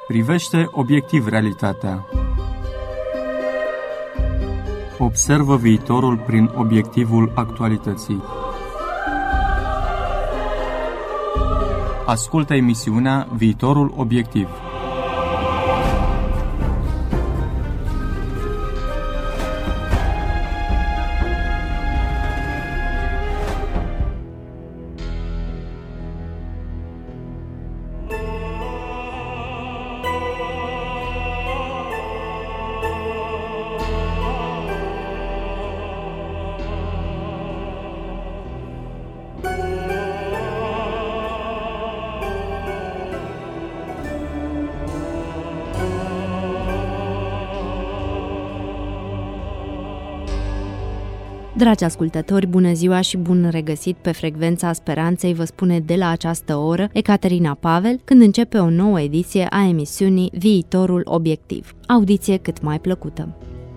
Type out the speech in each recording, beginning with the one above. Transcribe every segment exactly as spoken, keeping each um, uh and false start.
Privește obiectiv realitatea. Observă viitorul prin obiectivul actualității. Ascultă emisiunea Viitorul Obiectiv. Dragi ascultători, bună ziua și bun regăsit pe Frecvența Speranței, vă spune de la această oră Ecaterina Pavel, când începe o nouă ediție a emisiunii Viitorul Obiectiv. Audiție cât mai plăcută!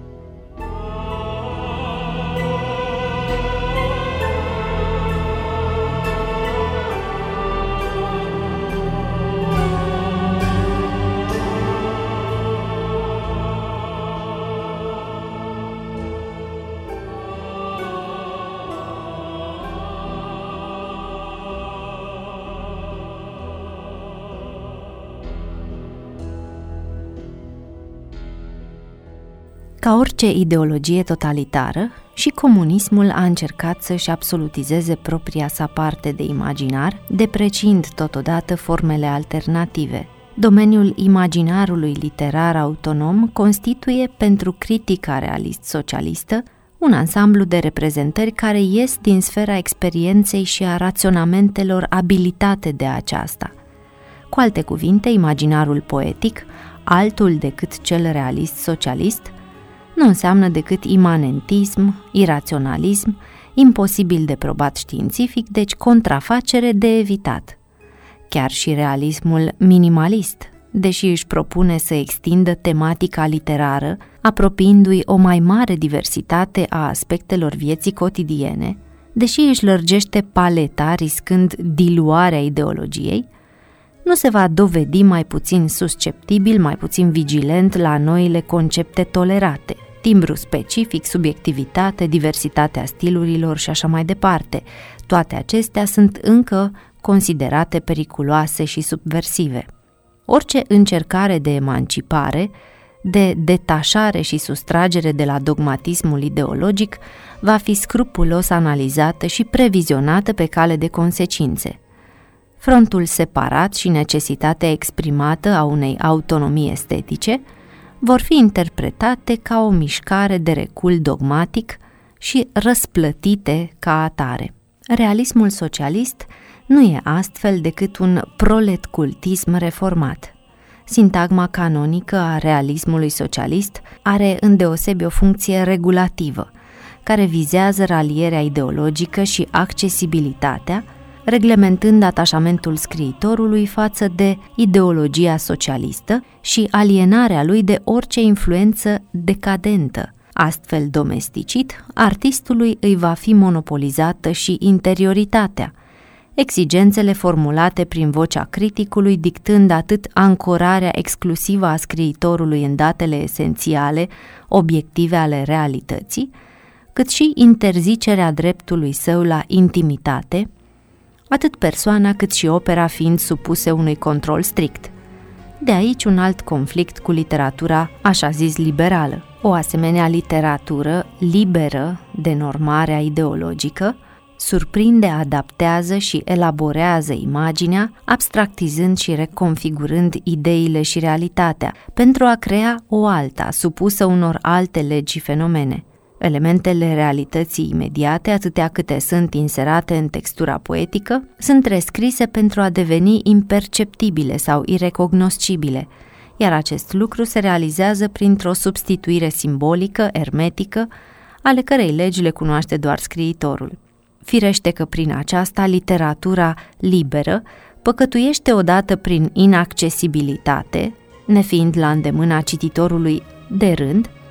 Ca orice ideologie totalitară, și comunismul a încercat să-și absolutizeze propria sa parte de imaginar, depreciind totodată formele alternative. Domeniul imaginarului literar autonom constituie, pentru critica realist-socialistă, un ansamblu de reprezentări care ies din sfera experienței și a raționamentelor abilitate de aceasta. Cu alte cuvinte, imaginarul poetic, altul decât cel realist-socialist, nu înseamnă decât imanentism, iraționalism, imposibil de probat științific, deci contrafacere de evitat. Chiar și realismul minimalist, deși își propune să extindă tematica literară, apropiindu-i o mai mare diversitate a aspectelor vieții cotidiene, deși își lărgește paleta riscând diluarea ideologiei, nu se va dovedi mai puțin susceptibil, mai puțin vigilent la noile concepte tolerate, timbru specific, subiectivitate, diversitatea stilurilor și așa mai departe. Toate acestea sunt încă considerate periculoase și subversive. Orice încercare de emancipare, de detașare și sustragere de la dogmatismul ideologic va fi scrupulos analizată și previzionată pe cale de consecințe. Frontul separat și necesitatea exprimată a unei autonomii estetice vor fi interpretate ca o mișcare de recul dogmatic și răsplătite ca atare. Realismul socialist nu e astfel decât un proletcultism reformat. Sintagma canonică a realismului socialist are îndeosebi o funcție regulativă, care vizează ralierea ideologică și accesibilitatea, reglementând atașamentul scriitorului față de ideologia socialistă și alienarea lui de orice influență decadentă. Astfel domesticit, artistului îi va fi monopolizată și interioritatea, exigențele formulate prin vocea criticului dictând atât ancorarea exclusivă a scriitorului în datele esențiale, obiective ale realității, cât și interzicerea dreptului său la intimitate, atât persoana cât și opera fiind supuse unui control strict. De aici un alt conflict cu literatura așa zis liberală. O asemenea literatură liberă de normarea ideologică surprinde, adaptează și elaborează imaginea, abstractizând și reconfigurând ideile și realitatea, pentru a crea o alta, supusă unor alte legi și fenomene. Elementele realității imediate, atâtea câte sunt inserate în textura poetică, sunt rescrise pentru a deveni imperceptibile sau irecognoscibile, iar acest lucru se realizează printr-o substituire simbolică, ermetică, ale cărei legi le cunoaște doar scriitorul. Firește că prin aceasta literatura liberă păcătuiește odată prin inaccesibilitate, nefiind la îndemâna cititorului de rând,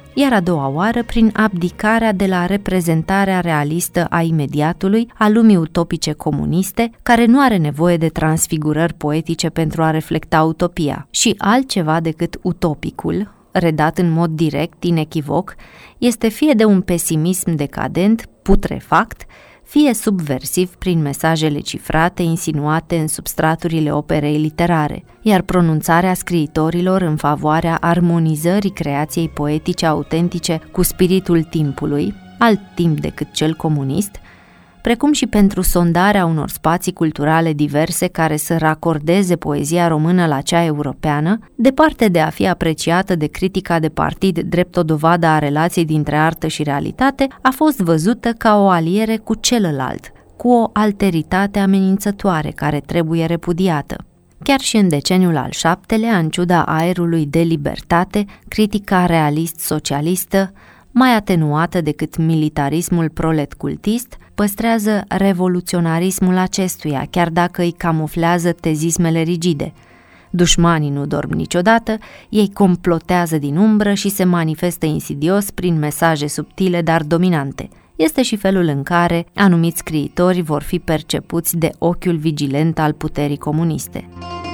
iar a doua oară prin abdicarea de la reprezentarea realistă a imediatului, a lumii utopice comuniste, care nu are nevoie de transfigurări poetice pentru a reflecta utopia, și altceva decât utopicul, redat în mod direct, inechivoc, este fie de un pesimism decadent, putrefact, fie subversiv prin mesajele cifrate insinuate în substraturile operei literare, iar pronunțarea scriitorilor în favoarea armonizării creației poetice autentice cu spiritul timpului, alt timp decât cel comunist, precum și pentru sondarea unor spații culturale diverse care să racordeze poezia română la cea europeană, departe de a fi apreciată de critica de partid drept o dovadă a relației dintre artă și realitate, a fost văzută ca o aliere cu celălalt, cu o alteritate amenințătoare care trebuie repudiată. Chiar și în deceniul al șaptelea, în ciuda aerului de libertate, critica realist-socialistă, mai atenuată decât militarismul prolet-cultist, păstrează revoluționarismul acestuia, chiar dacă îi camuflează tezismele rigide. Dușmanii nu dorm niciodată, ei complotează din umbră și se manifestă insidios prin mesaje subtile, dar dominante. Este și felul în care anumiți scriitori vor fi percepuți de ochiul vigilent al puterii comuniste.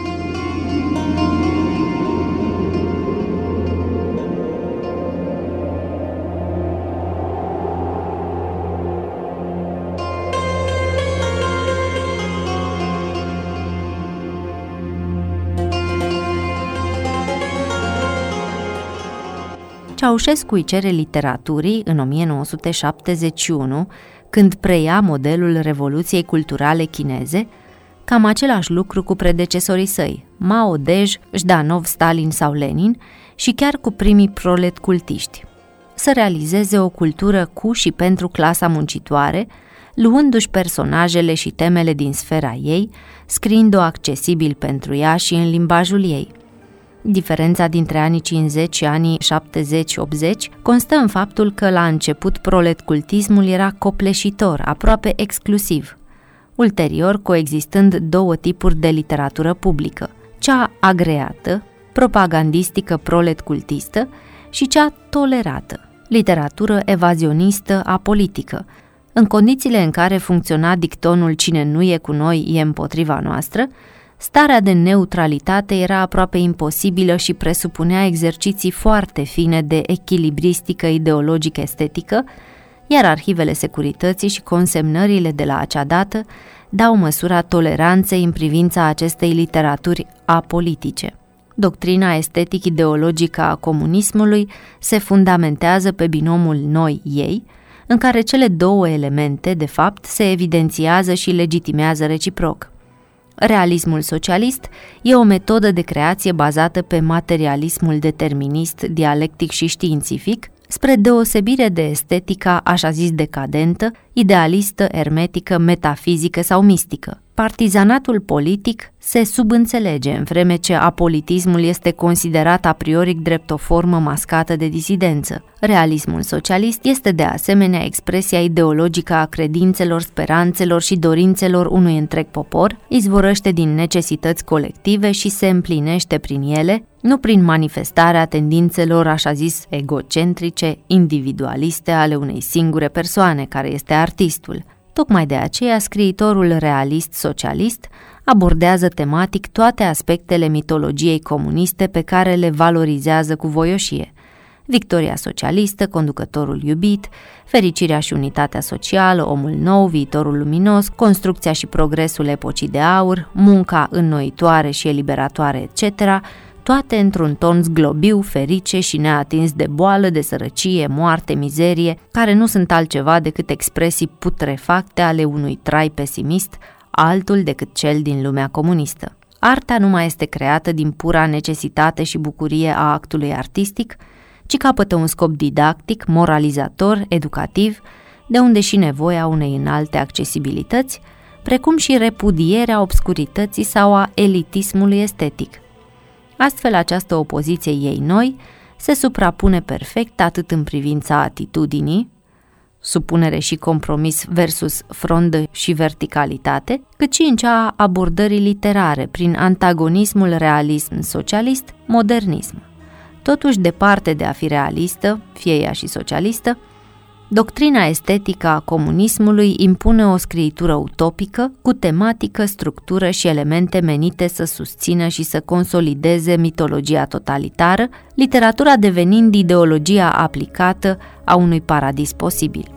Ceaușescu îi cere literaturii în o mie nouă sute șaptezeci și unu, când preia modelul Revoluției Culturale Chineze, cam același lucru cu predecesorii săi, Mao, Dej, Jdanov, Stalin sau Lenin, și chiar cu primii prolet-cultiști. Să realizeze o cultură cu și pentru clasa muncitoare, luându-și personajele și temele din sfera ei, scriind-o accesibil pentru ea și în limbajul ei. Diferența dintre anii cincizeci și anii șaptezeci optzeci constă în faptul că la început proletcultismul era copleșitor, aproape exclusiv, ulterior coexistând două tipuri de literatură publică, cea agreată, propagandistică proletcultistă, și cea tolerată, literatură evazionistă apolitică. În condițiile în care funcționa dictonul "cine nu e cu noi e împotriva noastră", starea de neutralitate era aproape imposibilă și presupunea exerciții foarte fine de echilibristică ideologică-estetică, iar arhivele securității și consemnările de la acea dată dau măsura toleranței în privința acestei literaturi apolitice. Doctrina estetic-ideologică a comunismului se fundamentează pe binomul noi-ei, în care cele două elemente, de fapt, se evidențiază și legitimează reciproc. Realismul socialist e o metodă de creație bazată pe materialismul determinist, dialectic și științific, spre deosebire de estetica așa zis decadentă, idealistă, ermetică, metafizică sau mistică. Partizanatul politic se subînțelege, în vreme ce apolitismul este considerat a priori drept o formă mascată de disidență. Realismul socialist este de asemenea expresia ideologică a credințelor, speranțelor și dorințelor unui întreg popor, izvorăște din necesități colective și se împlinește prin ele, nu prin manifestarea tendințelor așa zis egocentrice, individualiste ale unei singure persoane, care este artistul. Tocmai de aceea, scriitorul realist-socialist abordează tematic toate aspectele mitologiei comuniste pe care le valorizează cu voioșie. Victoria socialistă, conducătorul iubit, fericirea și unitatea socială, omul nou, viitorul luminos, construcția și progresul epocii de aur, munca înnoitoare și eliberatoare, et cetera, toate într-un ton zglobiu, ferice și neatins de boală, de sărăcie, moarte, mizerie, care nu sunt altceva decât expresii putrefacte ale unui trai pesimist, altul decât cel din lumea comunistă. Arta nu mai este creată din pura necesitate și bucurie a actului artistic, ci capătă un scop didactic, moralizator, educativ, de unde și nevoia unei înalte accesibilități, precum și repudierea obscurității sau a elitismului estetic. Astfel, această opoziție ei noi se suprapune perfect atât în privința atitudinii, supunere și compromis versus frondă și verticalitate, cât și în cea a abordării literare, prin antagonismul realism-socialist, modernism. Totuși, departe de a fi realistă, fie ea și socialistă, doctrina estetică a comunismului impune o scriitură utopică, cu tematică, structură și elemente menite să susțină și să consolideze mitologia totalitară, literatura devenind ideologia aplicată a unui paradis posibil.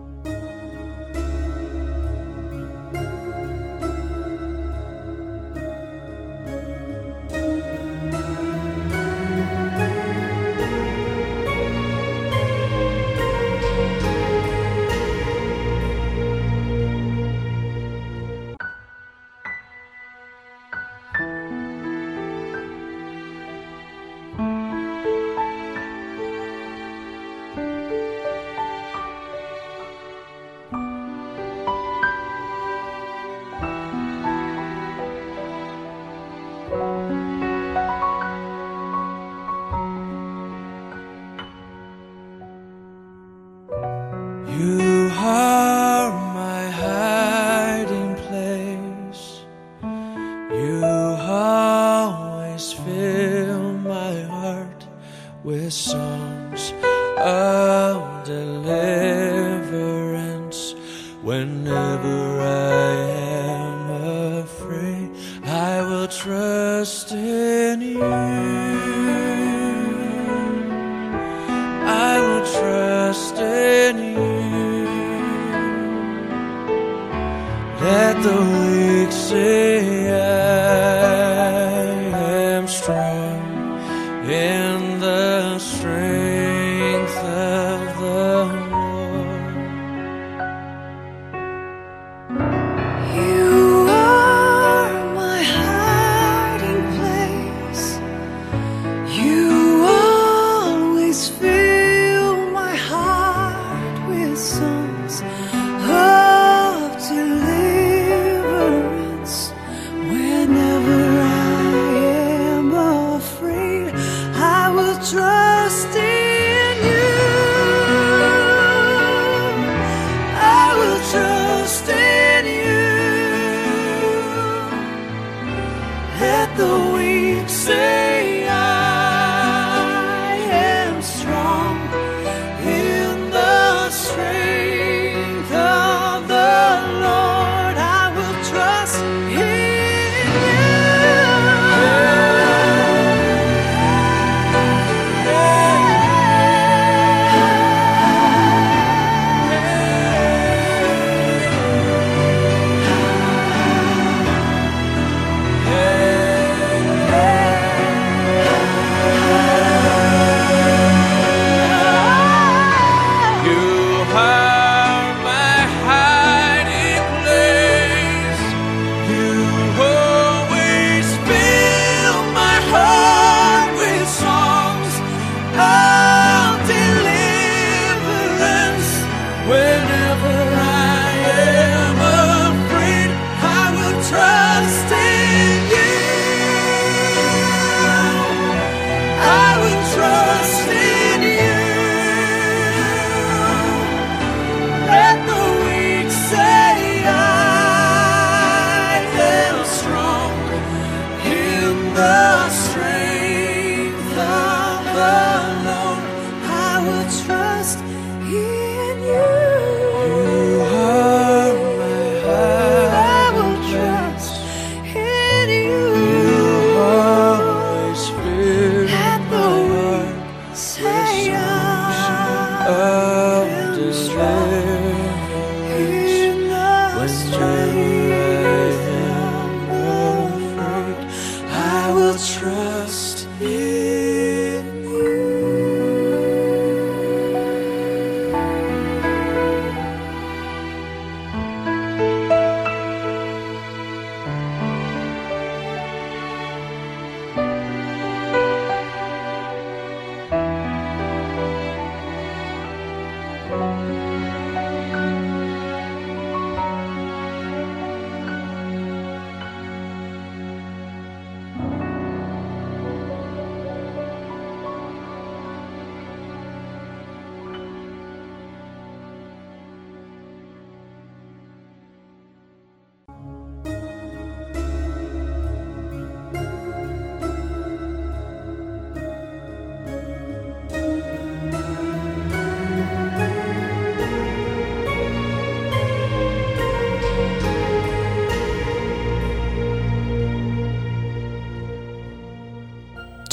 You are my hiding place. You always fill my heart with songs of deliverance. Whenever I am afraid, I will trust in you. I will trust in you. Let the weak say I am strong in the strength of the Lord. You are my hiding place. You always fill my heart with songs of deliverance. Whenever I am afraid, I will trust in you. I will trust in you. Let the weak say I am strong in the strength of the Lord. I will trust in You are my hiding place. You always fill my heart with songs of deliverance. Whenever I am afraid, I will trust in you. I will trust in you. Let the weak say I am strong in the strength of the Lord. I will trust in you. You are my I will hiding trust place. in you. You always fill Let my the heart say of I am strong deliverance. in the Whenever I strength am of afraid, I will trust in you.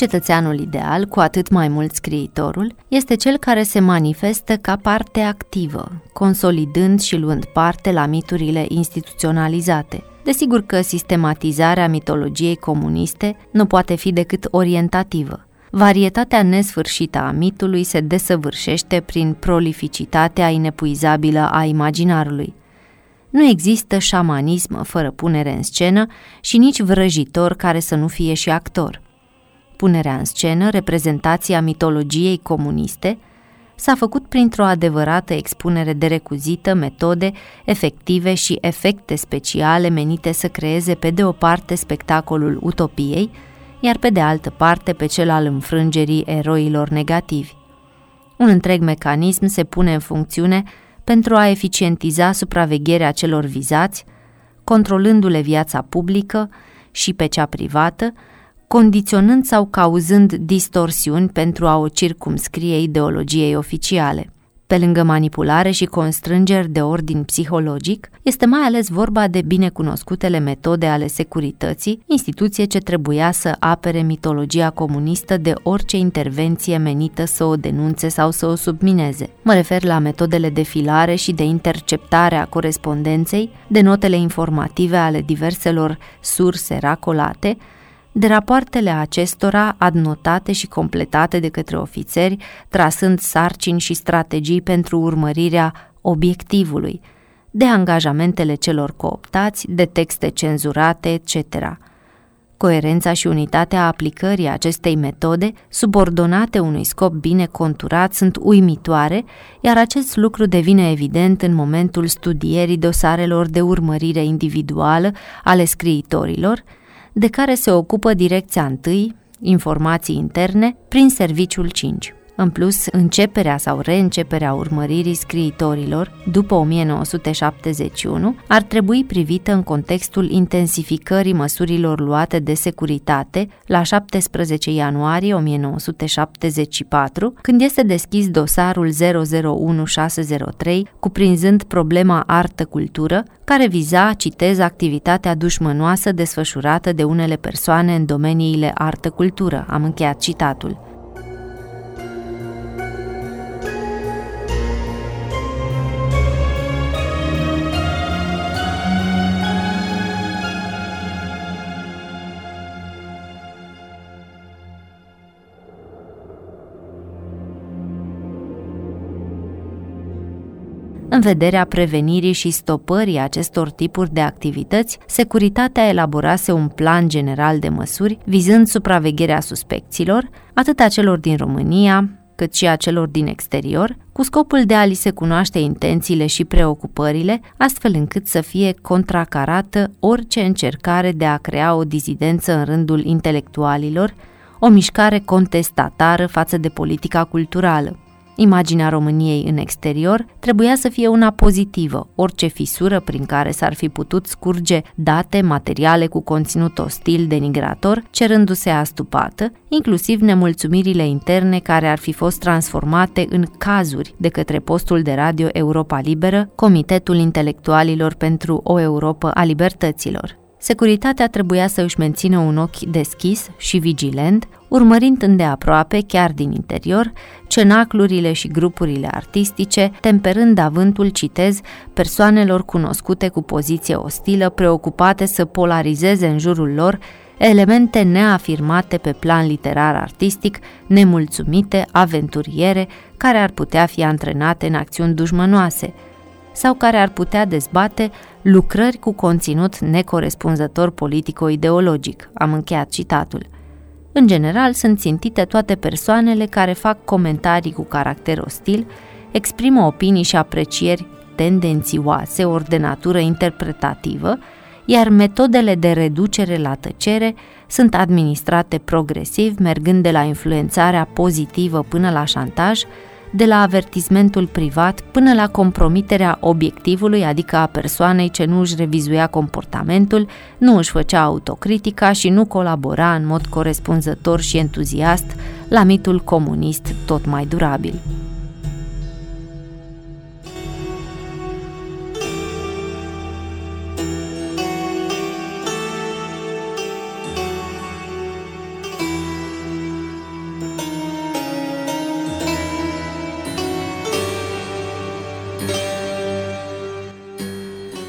Cetățeanul ideal, cu atât mai mult scriitorul, este cel care se manifestă ca parte activă, consolidând și luând parte la miturile instituționalizate. Desigur că sistematizarea mitologiei comuniste nu poate fi decât orientativă. Varietatea nesfârșită a mitului se desăvârșește prin prolificitatea inepuizabilă a imaginarului. Nu există șamanism fără punere în scenă și nici vrăjitor care să nu fie și actor. Punerea în scenă, reprezentația mitologiei comuniste, s-a făcut printr-o adevărată expunere de recuzită, metode efective și efecte speciale menite să creeze pe de o parte spectacolul utopiei, iar pe de altă parte pe cel al înfrângerii eroilor negativi. Un întreg mecanism se pune în funcțiune pentru a eficientiza supravegherea celor vizați, controlându-le viața publică și pe cea privată, condiționând sau cauzând distorsiuni pentru a o circumscrie ideologiei oficiale. Pe lângă manipulare și constrângeri de ordin psihologic, este mai ales vorba de binecunoscutele metode ale securității, instituție ce trebuia să apere mitologia comunistă de orice intervenție menită să o denunțe sau să o submineze. Mă refer la metodele de filare și de interceptare a corespondenței, de notele informative ale diverselor surse racolate, de rapoartele acestora adnotate și completate de către ofițeri, trasând sarcini și strategii pentru urmărirea obiectivului, de angajamentele celor cooptați, de texte cenzurate, et cetera. Coerența și unitatea aplicării acestei metode, subordonate unui scop bine conturat, sunt uimitoare, iar acest lucru devine evident în momentul studierii dosarelor de urmărire individuală ale scriitorilor, de care se ocupă Direcția unu, Informații interne, prin Serviciul cinci. În plus, începerea sau reînceperea urmăririi scriitorilor după o mie nouă sute șaptezeci și unu ar trebui privită în contextul intensificării măsurilor luate de securitate la șaptesprezece ianuarie o mie nouă sute șaptezeci și patru, când este deschis dosarul zero zero unu șase zero trei, cuprinzând problema artă-cultură, care viza, citez, activitatea dușmănoasă desfășurată de unele persoane în domeniile artă-cultură. Am încheiat citatul. În vederea prevenirii și stopării acestor tipuri de activități, securitatea elaborase un plan general de măsuri vizând supravegherea suspecților, atât a celor din România, cât și a celor din exterior, cu scopul de a li se cunoaște intențiile și preocupările, astfel încât să fie contracarată orice încercare de a crea o dizidență în rândul intelectualilor, o mișcare contestatară față de politica culturală. Imaginea României în exterior trebuia să fie una pozitivă, orice fisură prin care s-ar fi putut scurge date, materiale cu conținut ostil, denigrator, cerându-se astupată, inclusiv nemulțumirile interne care ar fi fost transformate în cazuri de către postul de radio Europa Liberă, Comitetul Intelectualilor pentru o Europă a Libertăților. Securitatea trebuia să își mențină un ochi deschis și vigilent, urmărind îndeaproape, chiar din interior, cenaclurile și grupurile artistice, temperând avântul, citez, persoanelor cunoscute cu poziție ostilă, preocupate să polarizeze în jurul lor elemente neafirmate pe plan literar-artistic, nemulțumite, aventuriere, care ar putea fi antrenate în acțiuni dușmănoase, sau care ar putea dezbate lucrări cu conținut necorespunzător politico-ideologic. Am încheiat citatul. În general, sunt țintite toate persoanele care fac comentarii cu caracter ostil, exprimă opinii și aprecieri tendențioase ori de natură interpretativă, iar metodele de reducere la tăcere sunt administrate progresiv, mergând de la influențarea pozitivă până la șantaj, de la avertismentul privat până la compromiterea obiectivului, adică a persoanei ce nu își revizuia comportamentul, nu își făcea autocritica și nu colabora în mod corespunzător și entuziast la mitul comunist tot mai durabil.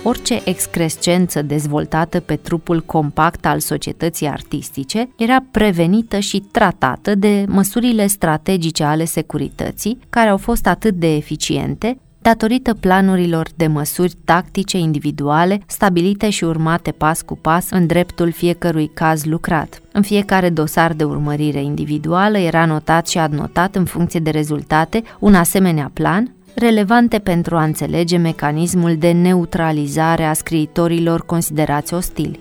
orice excrescență dezvoltată pe trupul compact al societății artistice era prevenită și tratată de măsurile strategice ale securității, care au fost atât de eficiente, datorită planurilor de măsuri tactice individuale stabilite și urmate pas cu pas în dreptul fiecărui caz lucrat. În fiecare dosar de urmărire individuală era notat și adnotat în funcție de rezultate un asemenea plan, relevante pentru a înțelege mecanismul de neutralizare a scriitorilor considerați ostili.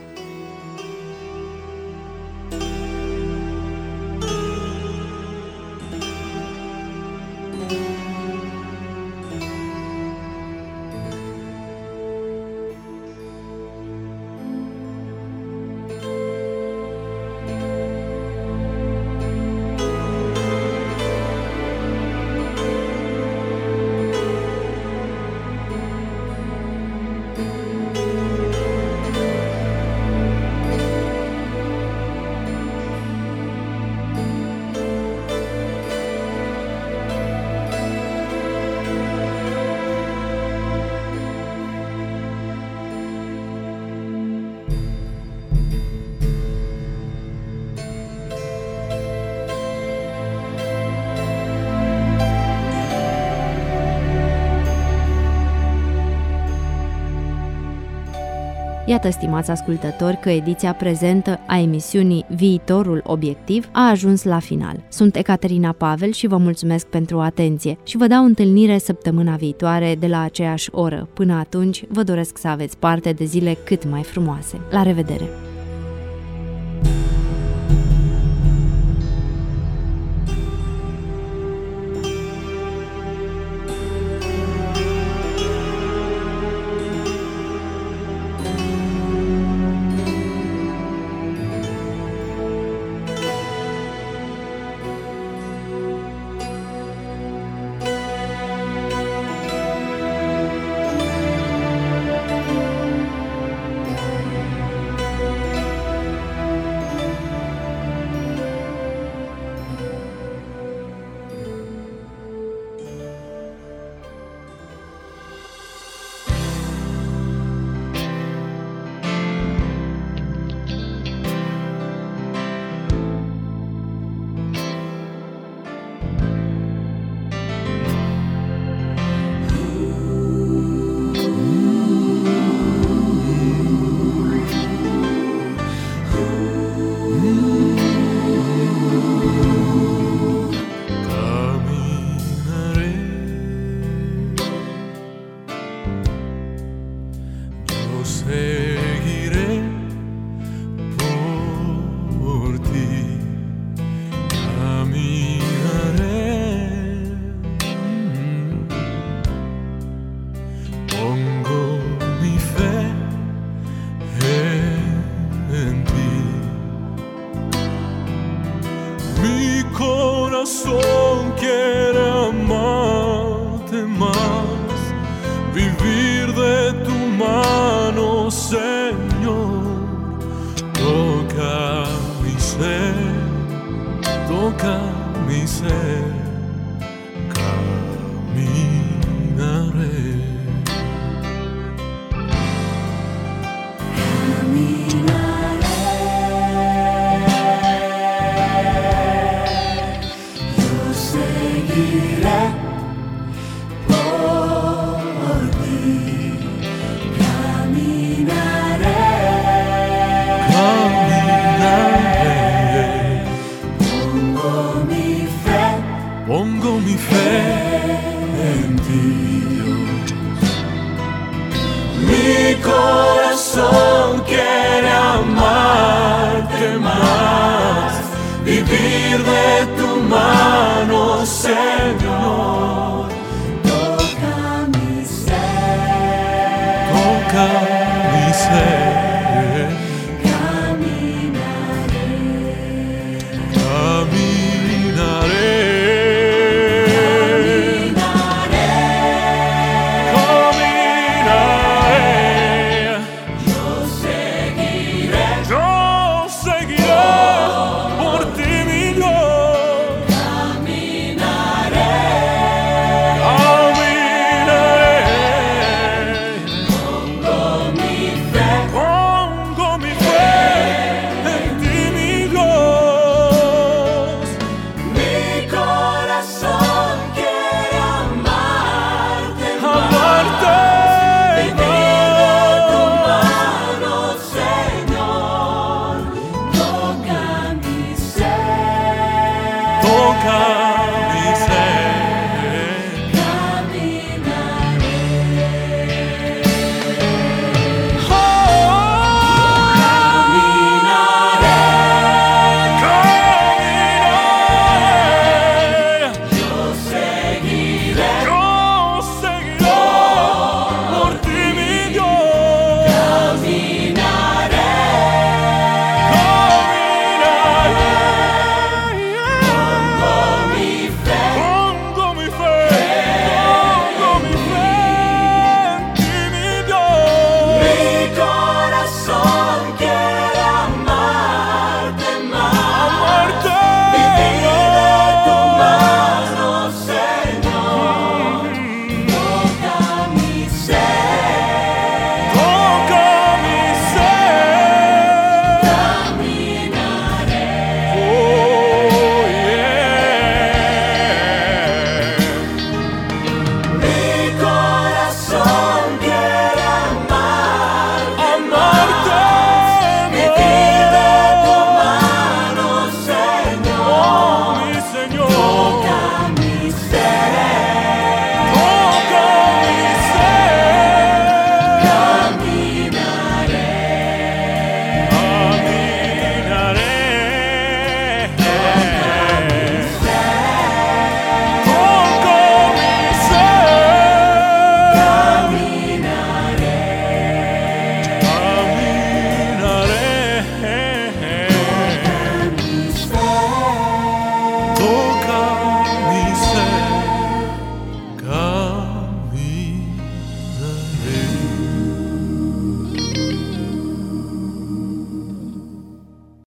Iată, stimați ascultători, că ediția prezentă a emisiunii Viitorul Obiectiv a ajuns la final. Sunt Ecaterina Pavel și vă mulțumesc pentru atenție și vă dau întâlnire săptămâna viitoare de la aceeași oră. Până atunci, vă doresc să aveți parte de zile cât mai frumoase. La revedere! corazón quiere amarte más, vivir de tu mano, Señor. Toca mi ser, toca mi ser, caminaré. Pongo mi fe en ti, Dios. Mi corazón quiere amarte más, vivir de tu mano, Señor. Toca mi ser, toca mi ser.